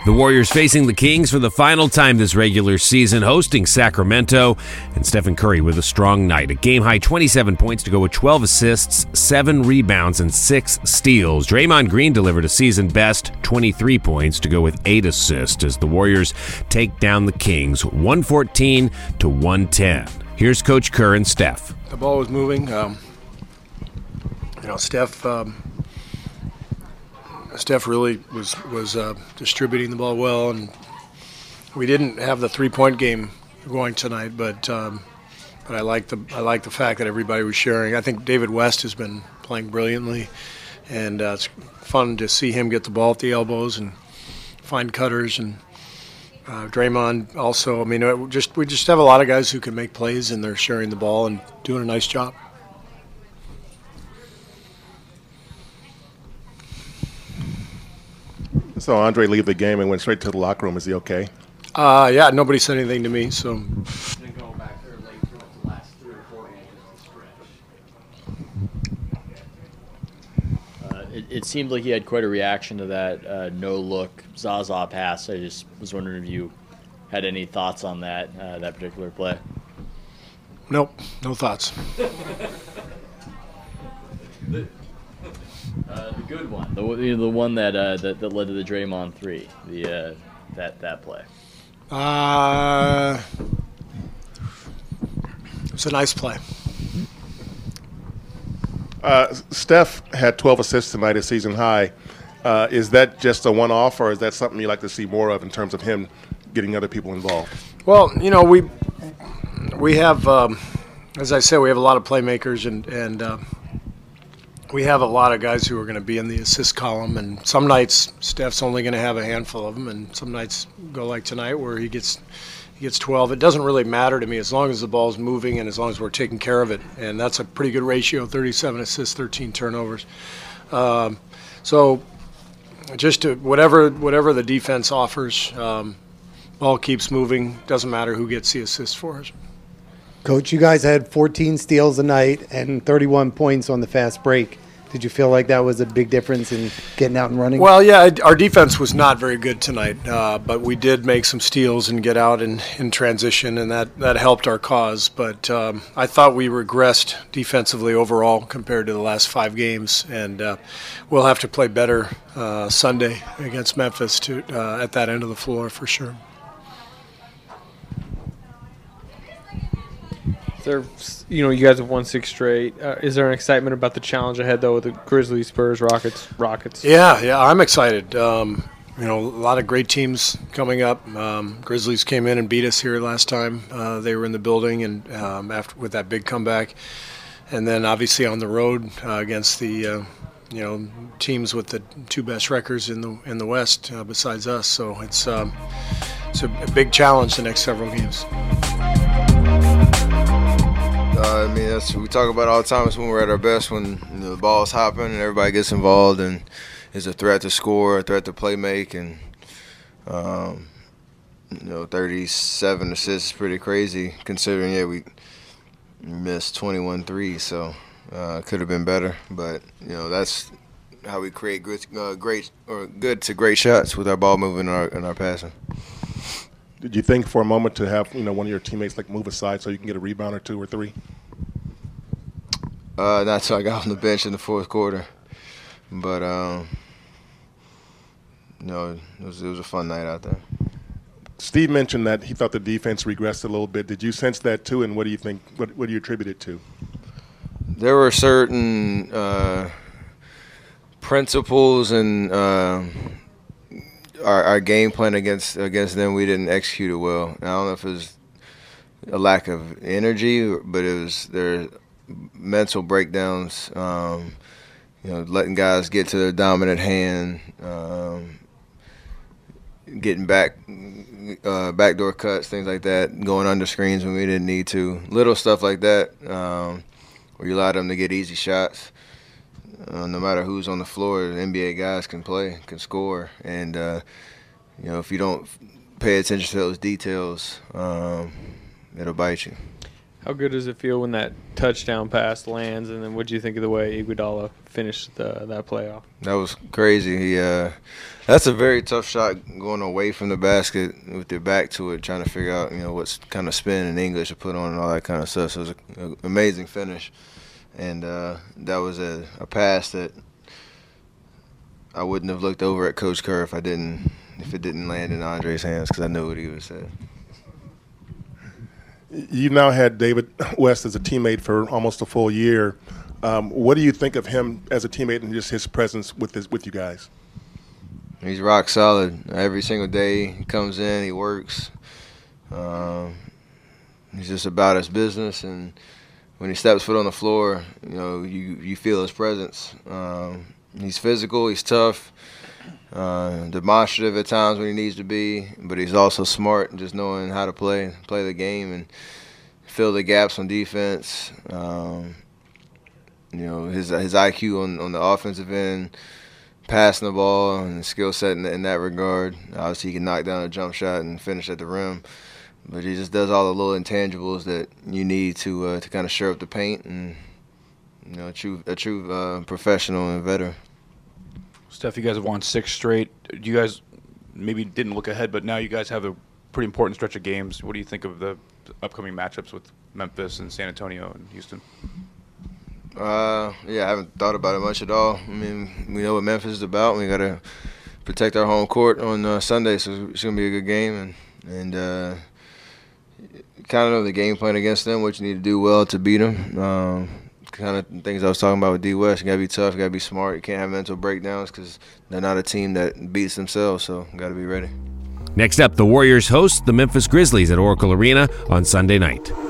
The Warriors facing the Kings for the final time this regular season, hosting Sacramento. And Stephen Curry with a strong night. A game-high 27 points to go with 12 assists, 7 rebounds, and 6 steals. Draymond Green delivered a season-best 23 points to go with 8 assists as the Warriors take down the Kings 114-110. Here's Coach Kerr and Steph. The ball was moving. Steph really was distributing the ball well, and we didn't have the three-point game going tonight, but I like the fact that everybody was sharing. I think David West has been playing brilliantly, and it's fun to see him get the ball at the elbows and find cutters, and Draymond also. I mean, we just have a lot of guys who can make plays, and they're sharing the ball and doing a nice job. So Andre leave the game and went straight to the locker room. Is he okay? Yeah, nobody said anything to me, so. Going back there late throughout the last 3 or 4 games. It seemed like he had quite a reaction to that no-look Zaza pass. I just was wondering if you had any thoughts on that particular play. Nope, no thoughts. The good one, the one that led to the Draymond 3, that play. It was a nice play. Steph had 12 assists tonight, a season high. Is that just a one-off, or is that something you like to see more of in terms of him getting other people involved? Well, we have, as I said, we have a lot of playmakers, and we have a lot of guys who are going to be in the assist column, and some nights Steph's only going to have a handful of them, and some nights go like tonight where he gets 12. It doesn't really matter to me as long as the ball's moving and as long as we're taking care of it, and that's a pretty good ratio, 37 assists, 13 turnovers. So just whatever the defense offers, ball keeps moving, doesn't matter who gets the assist for us. Coach, you guys had 14 steals a night and 31 points on the fast break. Did you feel like that was a big difference in getting out and running? Well, yeah, our defense was not very good tonight, but we did make some steals and get out in transition, and that helped our cause. But I thought we regressed defensively overall compared to the last 5 games, and we'll have to play better Sunday against Memphis at that end of the floor for sure. You guys have won 6 straight. Is there an excitement about the challenge ahead, though, with the Grizzlies, Spurs, Rockets? Yeah, I'm excited. A lot of great teams coming up. Grizzlies came in and beat us here last time. They were in the building, and with that big comeback, and then obviously on the road against the teams with the 2 best records in the West besides us. So it's a big challenge the next several games. That's what we talk about all the time. It's when we're at our best, when the ball's hopping and everybody gets involved and is a threat to score, a threat to play make, and 37 assists is pretty crazy considering we missed 21 threes, so it could have been better. But that's how we create good to great shots with our ball moving and our passing. Did you think for a moment to have one of your teammates move aside so you can get a rebound or 2 or 3? Not until I got on the bench in the fourth quarter, but it was a fun night out there. Steve mentioned that he thought the defense regressed a little bit. Did you sense that too? And what do you think? What do you attribute it to? There were certain principles and our game plan against them. We didn't execute it well. I don't know if it was a lack of energy, but it was their mental breakdowns. Letting guys get to their dominant hand, getting backdoor cuts, things like that, going under screens when we didn't need to. Little stuff like that, where you allow them to get easy shots. No matter who's on the floor, NBA guys can play, can score, and if you don't pay attention to those details, it'll bite you. How good does it feel when that touchdown pass lands? And then what do you think of the way Iguodala finished that playoff? That was crazy. That's a very tough shot going away from the basket with your back to it, trying to figure out, what's kind of spin in English to put on and all that kind of stuff. So it was an amazing finish. And that was a pass that I wouldn't have looked over at Coach Kerr if it didn't land in Andre's hands, because I knew what he would have said. You've now had David West as a teammate for almost a full year. What do you think of him as a teammate and just his presence with you guys? He's rock solid. Every single day he comes in, he works. He's just about his business, and when he steps foot on the floor, you feel his presence. He's physical, he's tough, demonstrative at times when he needs to be, but he's also smart and just knowing how to play the game and fill the gaps on defense. His IQ on the offensive end, passing the ball, and skill set in that regard. Obviously, he can knock down a jump shot and finish at the rim, but he just does all the little intangibles that you need to kind of shore up the paint, and a true professional and veteran. Steph, you guys have won 6 straight. You guys maybe didn't look ahead, but now you guys have a pretty important stretch of games. What do you think of the upcoming matchups with Memphis and San Antonio and Houston? I haven't thought about it much at all. I mean, we know what Memphis is about. We got to protect our home court on Sunday, so it's going to be a good game. And kind of know the game plan against them, what you need to do well to beat them. Kind of things I was talking about with D. West. You got to be tough, you got to be smart. You can't have mental breakdowns because they're not a team that beats themselves, so you got to be ready. Next up, the Warriors host the Memphis Grizzlies at Oracle Arena on Sunday night.